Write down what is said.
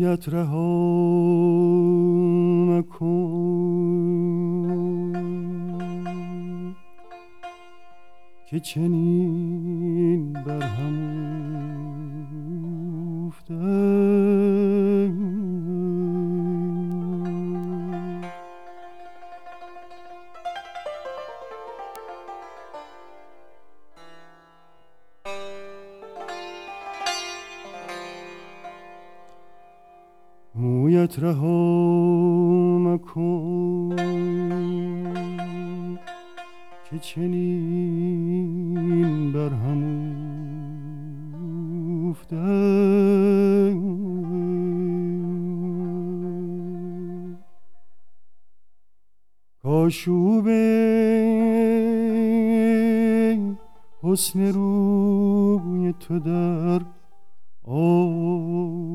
مویت رها مکن که چنین بر هم افتد. مویت رها مکن که چنین بر هم افتد. کاشوب حسن روی تو در آغوش